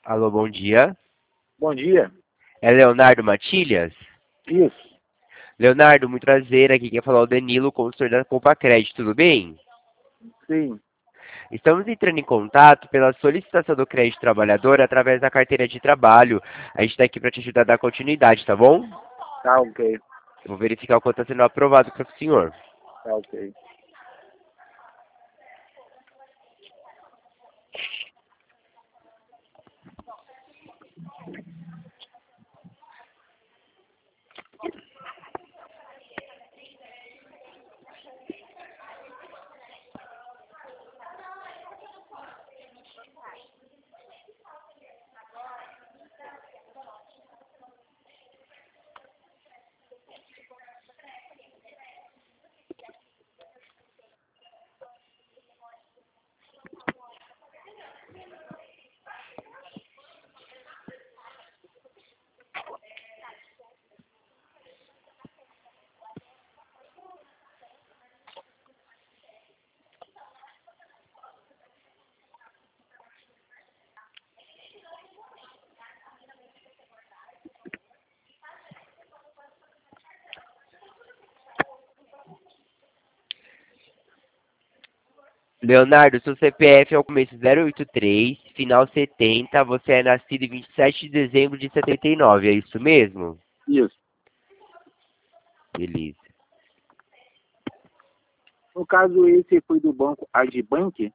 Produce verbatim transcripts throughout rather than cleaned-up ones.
Alô, bom dia. Bom dia. É Leonardo Matilhas? Isso. Leonardo, muito prazer. Aqui quem fala é o Danilo, consultor da Compa Crédito, tudo bem? Sim. Estamos entrando em contato pela solicitação do crédito trabalhador através da carteira de trabalho. A gente está aqui para te ajudar a dar continuidade, tá bom? Tá ok. Vou verificar o quanto está sendo aprovado para o senhor. Tá ok. Leonardo, seu C P F é o começo zero oito três, final setenta, você é nascido em vinte e sete de dezembro de setenta e nove, é isso mesmo? Isso. Beleza. No caso, esse foi do banco Agibank?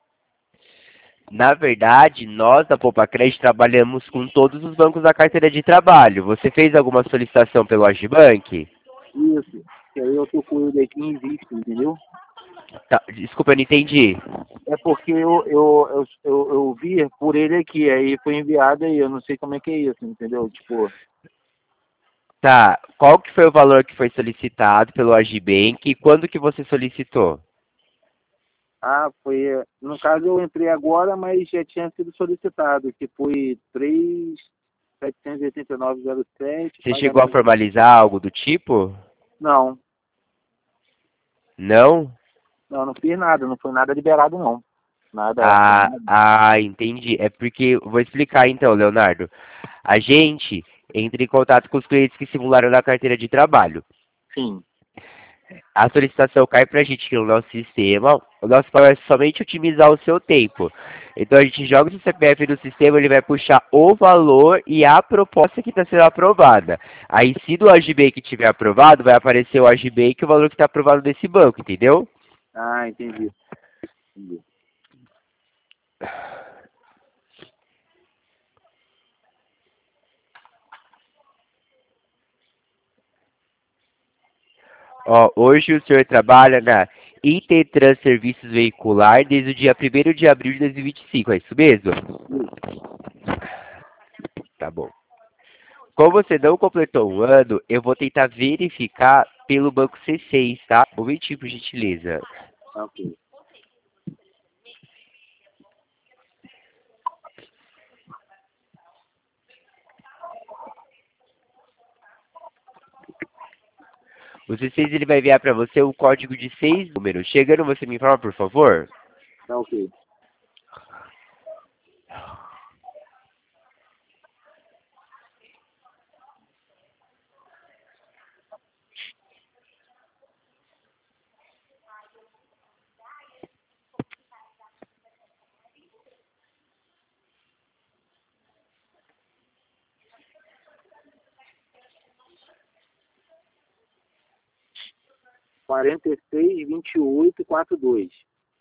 Na verdade, nós da Poupa Crédito trabalhamos com todos os bancos da carteira de trabalho. Você fez alguma solicitação pelo Agibank? Isso. Que aí eu tô com ele aqui em vista, entendeu? Tá, desculpa, eu não entendi. É porque eu, eu, eu, eu, eu vi por ele aqui, aí foi enviado aí, eu não sei como é que é isso, entendeu? Tipo, Tá, qual que foi o valor que foi solicitado pelo Agibank e quando que você solicitou? ah, foi. No caso eu entrei agora, mas já tinha sido solicitado, que foi três mil setecentos e oitenta e nove vírgula zero sete, Você chegou a pagamento. formalizar algo do tipo? Não, Não? não, não fiz nada, não foi nada liberado não. Nada. Ah, ah, entendi. É porque, vou explicar então, Leonardo. A gente entra em contato com os clientes que simularam na carteira de trabalho. Sim. A solicitação cai para a gente no nosso sistema. O nosso papel é somente otimizar o seu tempo. Então a gente joga o seu C P F no sistema, ele vai puxar o valor e a proposta que está sendo aprovada. Aí, se do Agibank tiver aprovado, vai aparecer o Agibank e o valor que está aprovado desse banco, entendeu? Ah, entendi. Entendi. Ó, hoje o senhor trabalha na Intertrans Serviços Veicular desde o dia primeiro de abril de dois mil e vinte e cinco, é isso mesmo? Tá bom. Como você não completou um ano, eu vou tentar verificar pelo banco C seis, tá? Um momentinho, por gentileza. Tá ok. O C seis ele vai enviar para você um código de seis números. Chegando, você me informa, por favor? Tá ok. quarenta e seis, vinte e oito, quarenta e dois.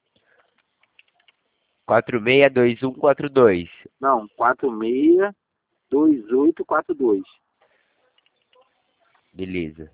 quatro seis dois um quatro dois. Não, quarenta e seis, vinte e oito, quarenta e dois. Beleza.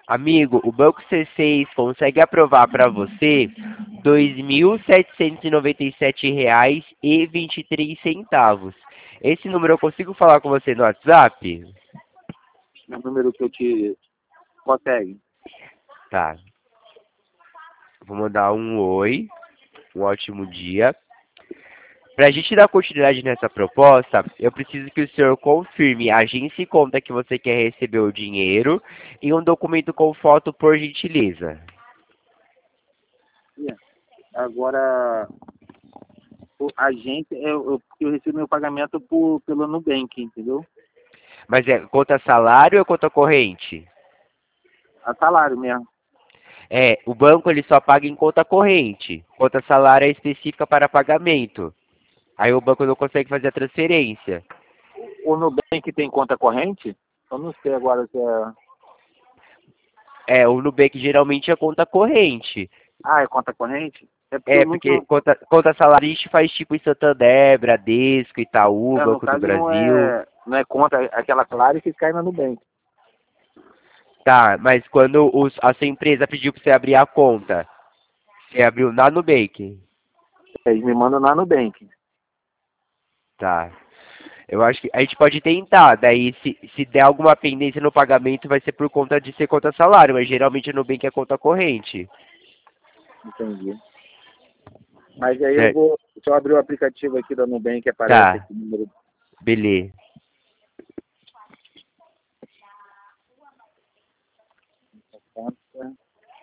Amigo, o Banco C seis consegue aprovar para você dois mil setecentos e noventa e sete reais e vinte e três centavos. Esse número eu consigo falar com você no WhatsApp? É o número que eu te consegue. Tá. Vou mandar um oi, um ótimo dia. Para a gente dar continuidade nessa proposta, eu preciso que o senhor confirme a agência e conta que você quer receber o dinheiro e um documento com foto, por gentileza. Agora, o- a gente, eu, eu, eu recebo meu pagamento por, pelo Nubank, entendeu? Mas é conta salário ou conta corrente? A salário mesmo. É, o banco ele só paga em conta corrente. Conta salário é específica para pagamento. Aí o banco não consegue fazer a transferência. O Nubank tem conta corrente? Eu não sei agora se é... É, o Nubank geralmente é conta corrente. Ah, é conta corrente? É porque eu É, porque nunca... conta, conta salário a gente faz tipo em Santander, Bradesco, Itaú, É, no Banco do caso não Brasil. é, não é conta, é aquela clara que cai na Nubank. Tá, mas quando os, a sua empresa pediu para você abrir a conta, você abriu na Nubank? Eles me mandam na Nubank. Tá. Eu acho que a gente pode tentar, daí se, se der alguma pendência no pagamento vai ser por conta de ser conta salário, mas geralmente no Nubank é conta corrente. Entendi. Mas aí eu Certo? vou... Se eu abrir o aplicativo aqui da Nubank, aparece Tá, aqui o número beleza. da conta.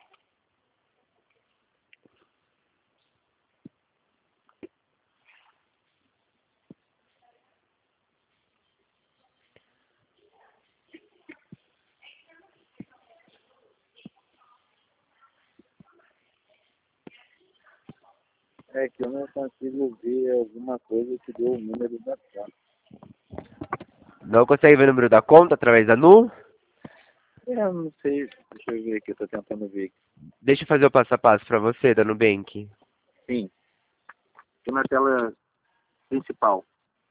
É que eu não consigo ver alguma coisa que deu o número da conta. Não consegue ver o número da conta através da Nu? É, eu não sei. Deixa eu ver aqui, eu tô tentando ver aqui. Deixa eu fazer o passo a passo para você, da Nubank. Sim, aqui na tela principal.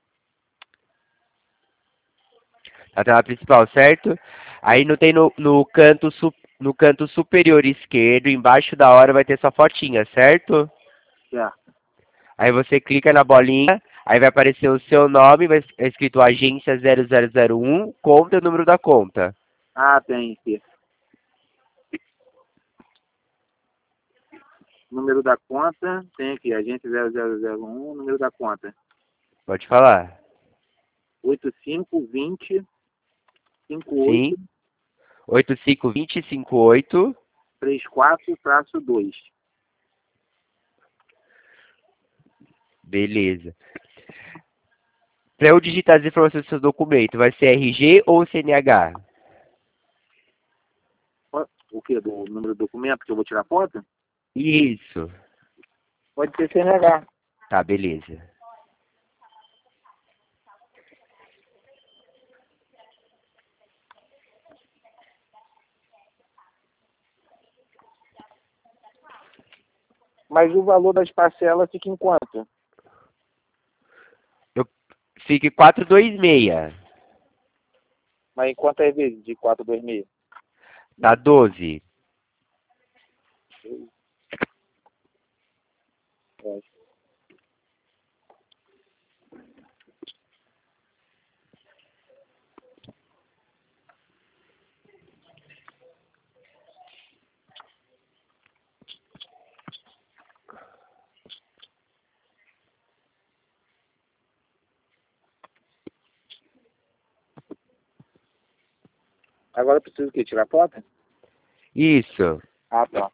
A tela principal, certo? Aí não tem no, no canto su, no canto superior esquerdo, embaixo da hora vai ter sua fotinha, certo? Certo. Aí você clica na bolinha, aí vai aparecer o seu nome, vai é escrito agência zero zero zero um, conta e o número da conta. Ah, tem aqui. Número da conta, tem aqui, agente zero zero zero um, número da conta. Pode falar. oito cinco dois zero cinco oito Sim. oito cinco dois zero cinco oito. três quatro dois. Beleza. Para eu digitar as informações do seu documento, vai ser R G ou C N H? O que? Do número do documento que eu vou tirar foto? Isso. Pode ser C N H. Tá, beleza. Mas o valor das parcelas fica em quanto? Eu fique quatrocentos e vinte e seis. Mas em quantas vezes de quatro dois meio? Tá doze. Agora eu preciso o quê? Tirar foto? Isso. Ah, tá.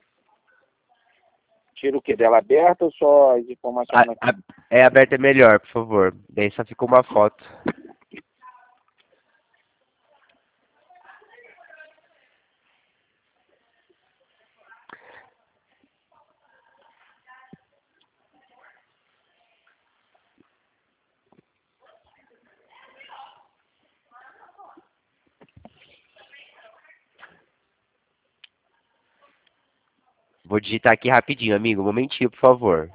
Tira o quê? Dela aberta ou só as informações A- na a- é aberta é melhor, por favor. Daí só fica uma foto. Vou digitar aqui rapidinho, amigo. Um momentinho, por favor.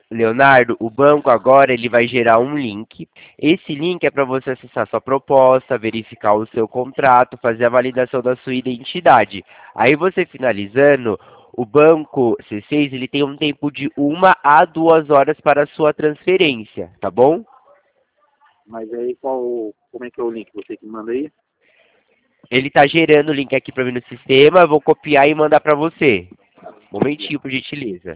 Leonardo, o banco agora ele vai gerar um link. Esse link é para você acessar sua proposta, verificar o seu contrato, fazer a validação da sua identidade. Aí você finalizando, o banco C seis ele tem um tempo de uma a duas horas para a sua transferência, tá bom? Mas aí qual, como é que é o link? Você que manda aí? Ele está gerando o link aqui para mim no sistema, eu vou copiar e mandar para você. Momentinho, por gentileza.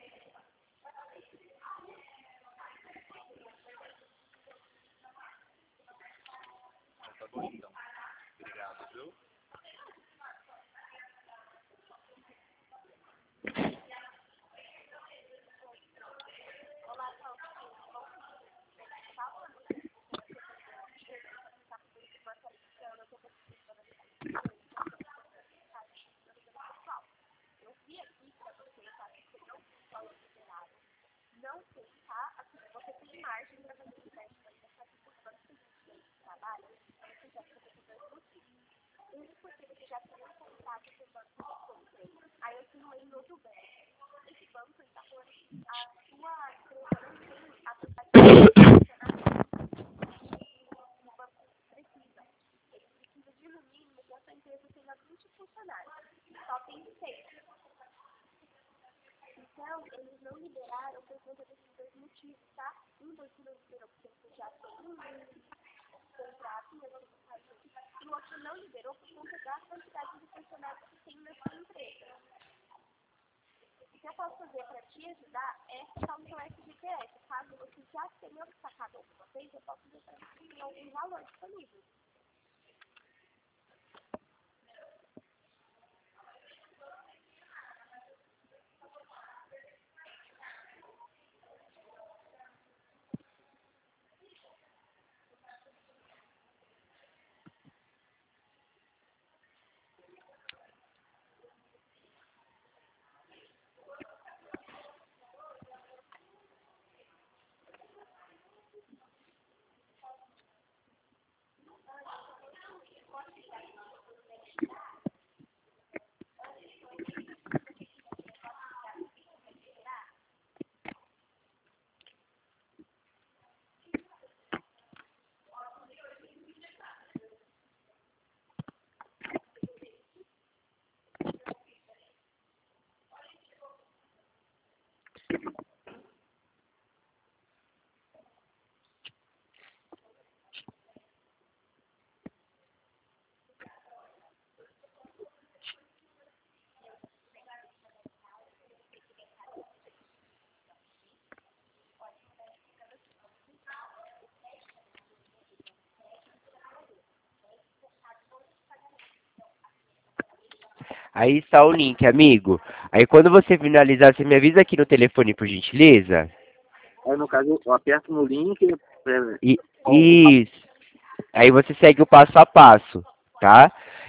Aí está o link, amigo. Aí quando você finalizar, você me avisa aqui no telefone, por gentileza? Aí no caso eu aperto no link. É, E, qual- isso. Aí você segue o passo a passo, tá?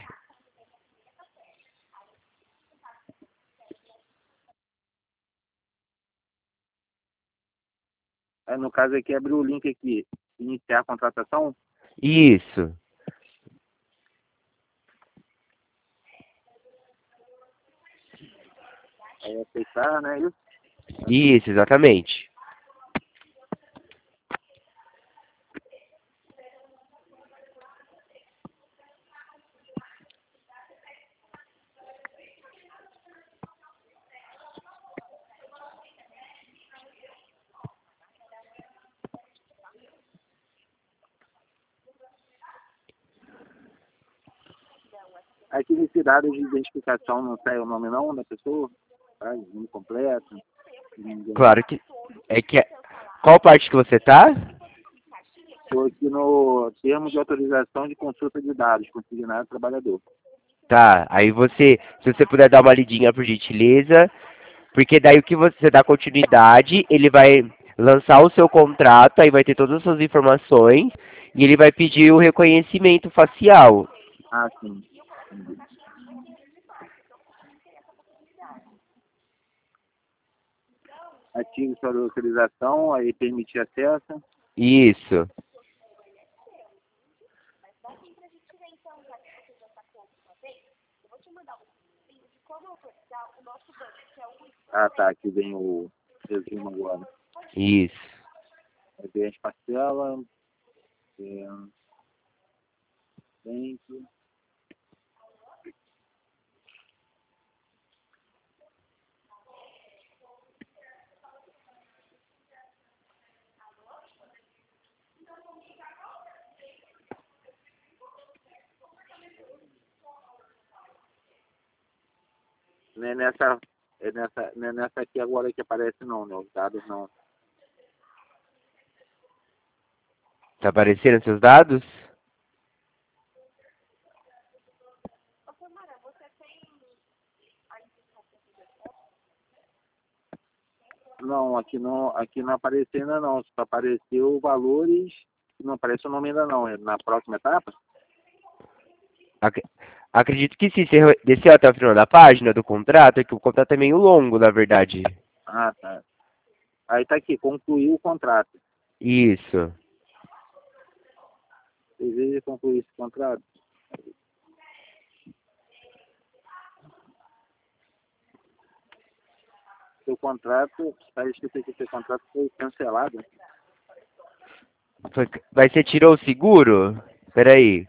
aí no caso aqui abrir o link aqui. Iniciar a contratação. Isso. Aí aceitar, né? Isso. Isso, exatamente. Aqui nesse dado de identificação não sai o nome não da pessoa? Tá? O nome completo. Claro que. É que. é- Qual parte que você tá? Estou aqui no termo de autorização de consulta de dados, consignado trabalhador. Tá. Aí você, se você puder dar uma lidinha por gentileza, porque daí o que você dá continuidade, ele vai lançar o seu contrato, aí vai ter todas as suas informações e ele vai pedir o reconhecimento facial. Ah, sim. Entendi. Ative sua autorização, aí permitir acesso. Isso. Ah, tá. Aqui vem o resumo agora. Isso. Aí vem as parcelas. É, tempo. Não é nessa, é nessa, não é nessa aqui agora que aparece não, né? Os dados não. Tá aparecendo seus dados? Não, aqui não, aqui não apareceu ainda não. Só apareceu valores, não aparece o nome ainda não. É na próxima etapa? Ac Acredito que sim. Você desceu até o final da página do contrato, é que o contrato é meio longo, na verdade. Ah, tá. Aí tá aqui, concluiu o contrato. Isso. Deseja concluir esse contrato? Seu contrato, está escrito aqui que seu contrato foi cancelado. Foi- Mas você tirou o seguro? Peraí.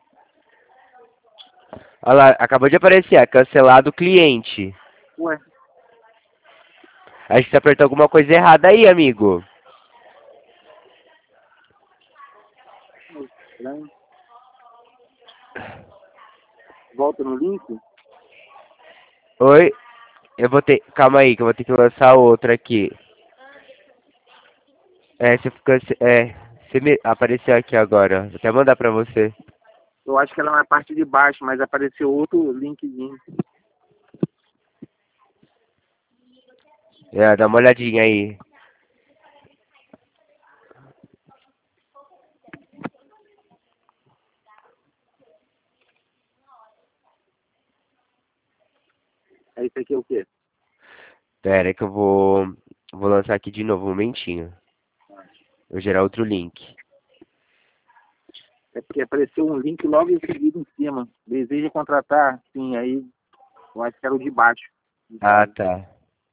Olha lá, acabou de aparecer, é cancelado o cliente. Ué, Acho que você apertou alguma coisa errada aí, amigo. estranho. Volta no link? Oi? Eu vou ter... Calma aí, que eu vou ter que lançar outra aqui. É, você ficou... É, você me... apareceu aqui agora. Vou até mandar pra você. Eu acho que ela é na parte de baixo, mas apareceu outro linkzinho. É, dá uma olhadinha aí. Aí isso aqui é o quê? Pera que eu vou... Vou lançar aqui de novo, um momentinho. Vou gerar outro link. É porque apareceu um link logo em seguida em cima. Deseja contratar? Sim, aí eu acho que era o de baixo. Ah, tá.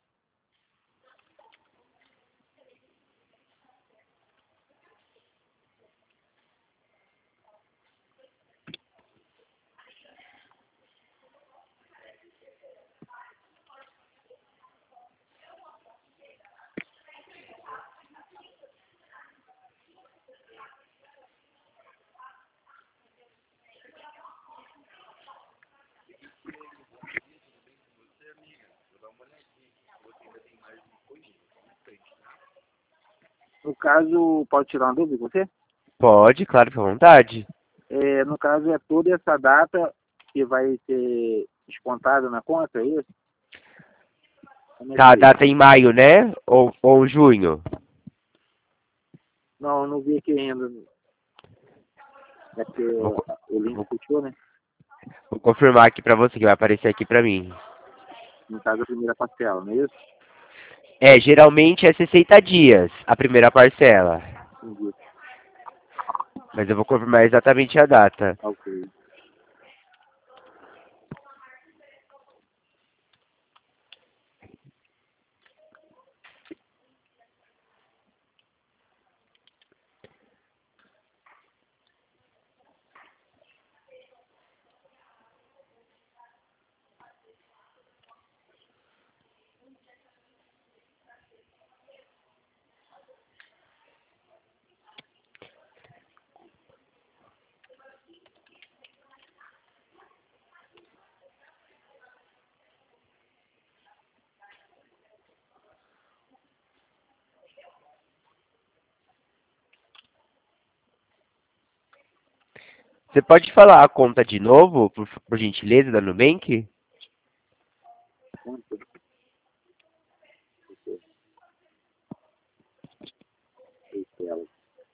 No caso, pode tirar uma dúvida com você? Pode, claro, fica à vontade. É, no caso, é toda essa data que vai ser descontada na conta, é isso? Como é Tá, a que é? data em maio, né? Ou, ou junho? Não, eu não vi aqui ainda. É porque Vou, co- o link vou, puxou, né? vou confirmar aqui pra você, que vai aparecer aqui pra mim. No caso, a primeira parcela, não é isso? É, geralmente é sessenta dias a primeira parcela. Entendi. Mas eu vou confirmar exatamente a data. Ok. Você pode falar a conta de novo, por, por gentileza, da Nubank? Conta. Parcela.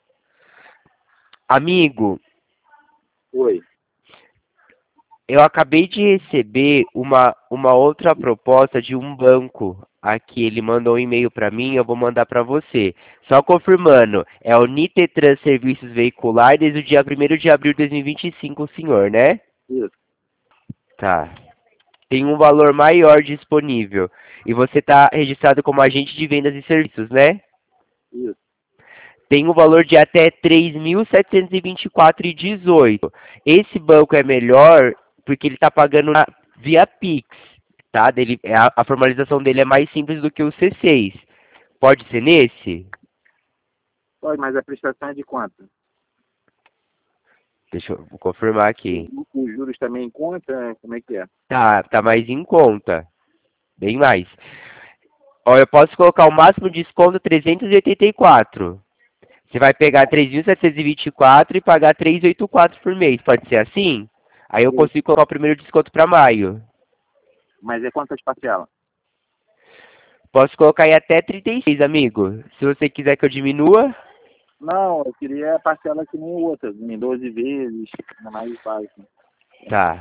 Amigo, Oi. eu acabei de receber uma, uma outra proposta de um banco. Aqui, ele mandou um e-mail para mim, eu vou mandar para você. Só confirmando, é o Nitetran Serviços Veicular desde o dia primeiro de abril de dois mil e vinte e cinco, o senhor, né? Isso. Tá. Tem um valor maior disponível. E você está registrado como agente de vendas e serviços, né? Isso. Tem um valor de até três mil setecentos e vinte e quatro reais e dezoito centavos. Esse banco é melhor porque ele está pagando na- via Pix, tá? Dele, a, a formalização dele é mais simples do que o C seis. Pode ser nesse? Pode, mas a prestação é de quanto? Deixa eu vou confirmar aqui. Os os juros também em conta? Como é que é? Tá, tá mais em conta. Bem mais. Ó, eu posso colocar o máximo de desconto trezentos e oitenta e quatro. Você vai pegar três mil setecentos e vinte e quatro e pagar trezentos e oitenta e quatro por mês. Pode ser assim? Aí eu Isso. consigo colocar o primeiro desconto para maio. Mas é quantas parcelas? Posso colocar aí até trinta e seis, amigo. Se você quiser que eu diminua. Não, eu queria a parcela que nem outra, em doze vezes, na mais fácil. Tá.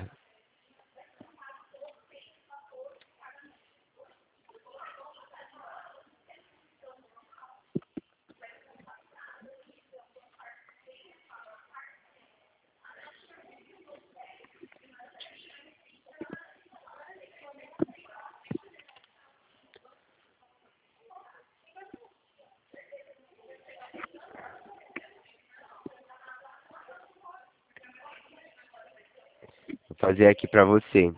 Vou fazer aqui para você.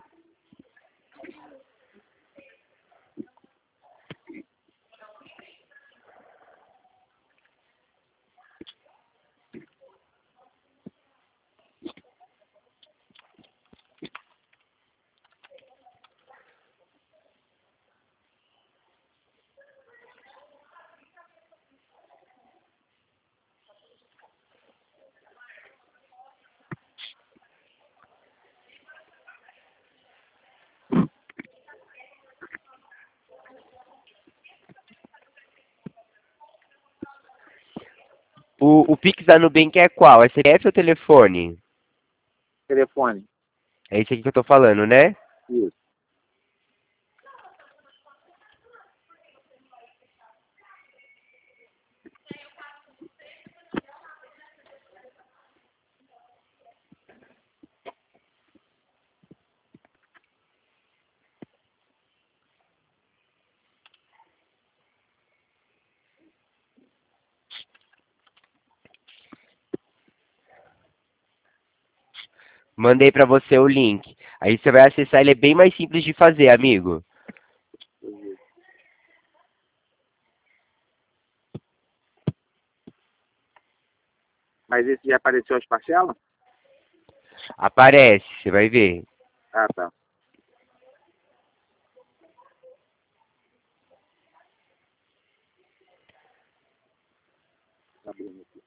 O, o Pix da Nubank é qual? É C P F ou telefone? Telefone. É isso aqui que eu tô falando, né? Isso. Mandei para você o link. Aí você vai acessar, ele é bem mais simples de fazer, amigo. Mas esse já apareceu as parcelas? Aparece, você vai ver. Ah, tá. Tá abrindo aqui.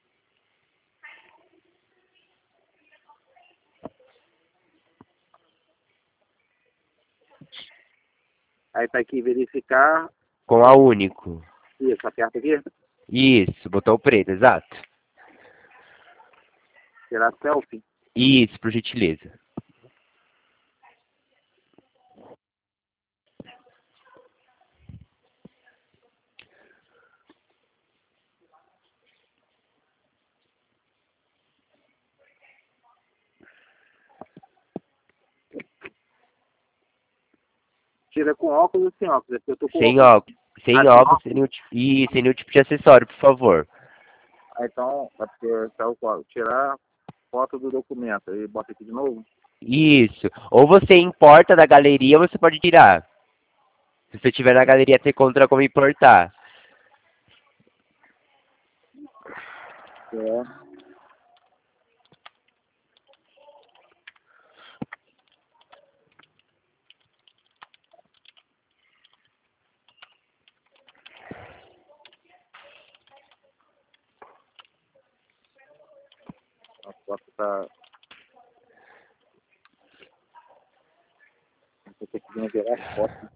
Aí tá aqui verificar. Com a Único. Isso, aperta aqui. Isso, botão preto, exato. Tirar selfie. Isso, por gentileza. Tira com óculos ou sem óculos? É porque eu tô com Sem óculos. óculos, Ah, sem sem óculos, sem óculos? nenhum, ti- e sem nenhum tipo de acessório, por favor. Ah, então, é porque tá o qual? Tirar foto do documento. Aí bota aqui de novo. Isso. Ou você importa da galeria, ou você pode tirar. Se você tiver na galeria, você encontra como importar. É. A foto tá. Eu tô conseguindo virar as fotos.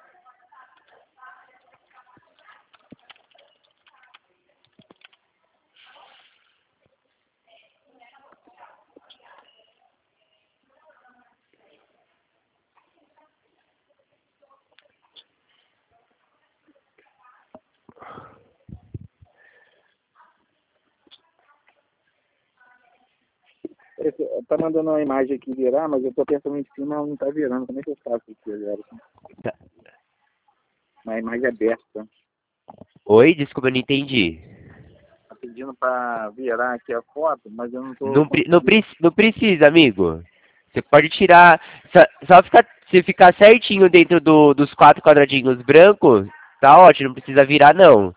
Esse- Tá mandando uma imagem aqui virar, mas eu tô pensando em cima, não tá virando. Como é que eu faço aqui agora? Tá. Uma imagem aberta. Oi? Desculpa, eu não entendi. Tá pedindo para virar aqui a foto, mas eu não tô Não, pre- não, conseguindo. pre- não precisa, amigo. Você pode tirar. Só, só ficar, se ficar certinho dentro do, dos quatro quadradinhos brancos, tá ótimo, não precisa virar, não.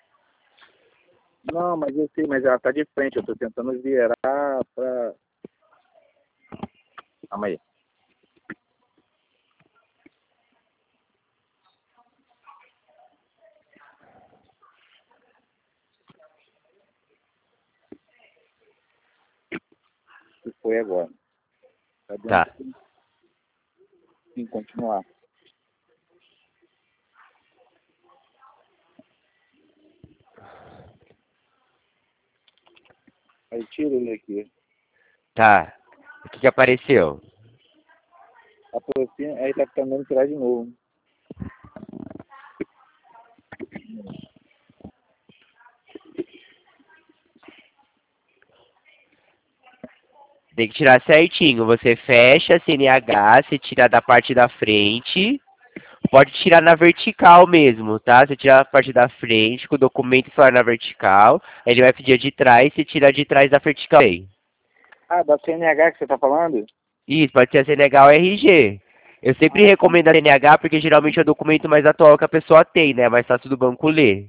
Não, mas eu sei, mas ela tá de frente, eu tô tentando virar pra. Calma aí. O que foi agora? Tá Tá. dentro em continuar. Aí tira ele aqui. Tá. O que, que apareceu? Aproxima, aí tá ficando tirar de novo. Tem que tirar certinho. Você fecha a C N H, você tira da parte da frente. Pode tirar na vertical mesmo, tá? Você tira a parte da frente, com o documento só na vertical. Aí ele vai pedir a de trás, você tira a de trás da vertical aí. Ah, da C N H que você tá falando? Isso, pode ser a C N H ou R G. Eu sempre Ah, tá. recomendo a C N H porque geralmente é o documento mais atual que a pessoa tem, né? É mais fácil do banco ler.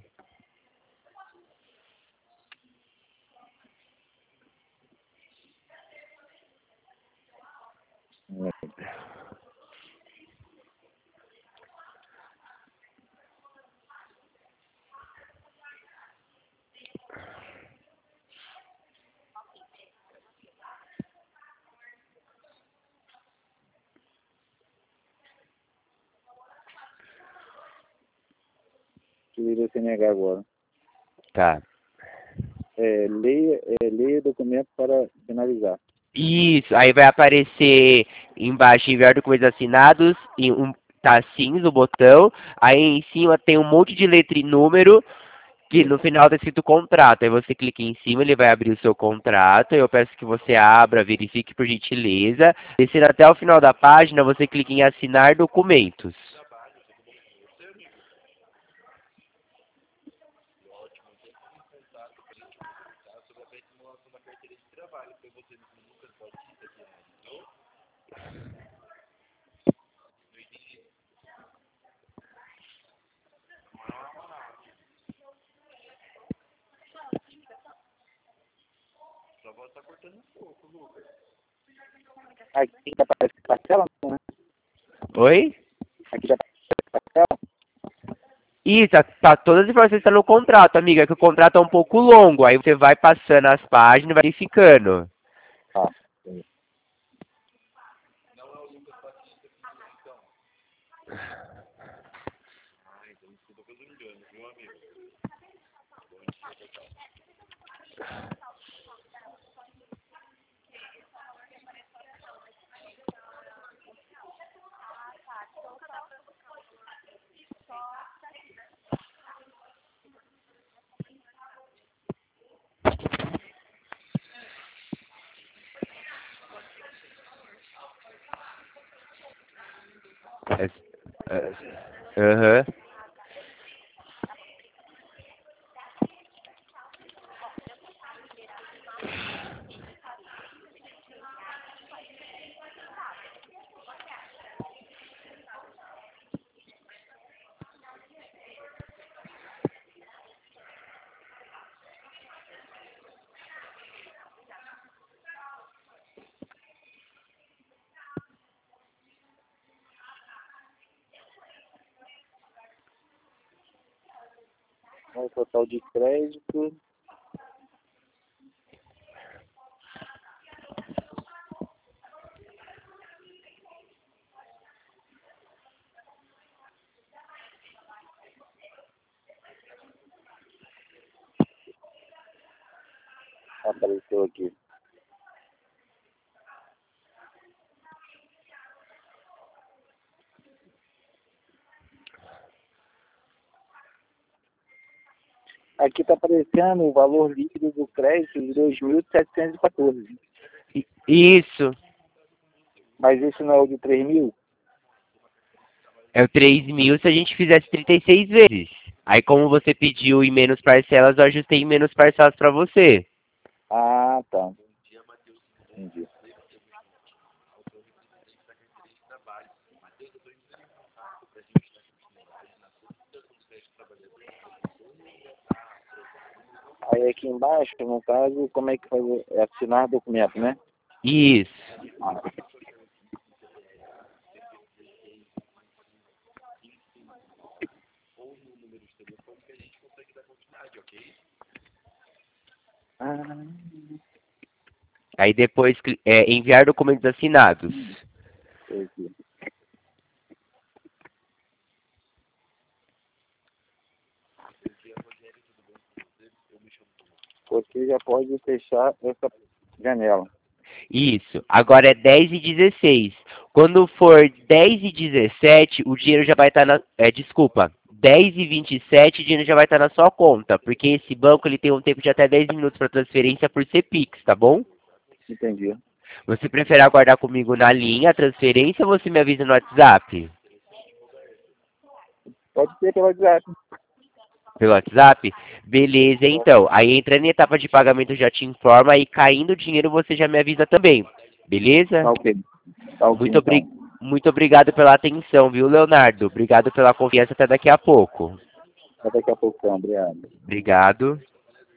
Tirei a C N H agora. Tá. É, leia, é, leia o documento para finalizar. Isso, aí vai aparecer embaixo enviar documentos assinados, e um, tá cinza o botão, aí em cima tem um monte de letra e número, que no final tá escrito contrato. Aí você clica em cima, ele vai abrir o seu contrato, eu peço que você abra, verifique por gentileza. Descer até o final da página, você clica em assinar documentos. Aqui já aparece parcela, não, né? Oi? Aqui já aparece parcela. Isso, tá, tá, todas as informações estão no contrato, amiga, que o contrato é um pouco longo, aí você vai passando as páginas e vai verificando. Tá. É- é- Aham. O total de crédito. Apareceu aqui. Aqui está aparecendo o valor líquido do crédito de dois mil setecentos e quatorze. I- Isso. Mas esse não é o de três mil? É o três mil se a gente fizesse trinta e seis vezes. Aí como você pediu em menos parcelas, eu ajustei em menos parcelas para você. Ah, tá. Entendi. Aí aqui embaixo, no caso, como é que faz? É assinar documento, né? Isso. Ah, Aí depois é, enviar documentos assinados. entendi. Você já pode fechar essa janela. Isso. Agora é dez e dezesseis. Quando for dez e dezessete, o dinheiro já vai estar na... É, desculpa. dez e vinte e sete, o dinheiro já vai estar na sua conta. Porque esse banco ele tem um tempo de até dez minutos para transferência por ser Pix, tá bom? Entendi. Você prefere aguardar comigo na linha a transferência ou você me avisa no WhatsApp? Pode ser pelo WhatsApp. Pelo WhatsApp? Beleza, então. Aí entrando em etapa de pagamento eu já te informa e caindo o dinheiro você já me avisa também. Beleza? Tá ok. Tá ok, Muito, obri... então. Muito obrigado pela atenção, viu, Leonardo? Obrigado pela confiança. Até daqui a pouco. Até daqui a pouco, então. Obrigado. Obrigado.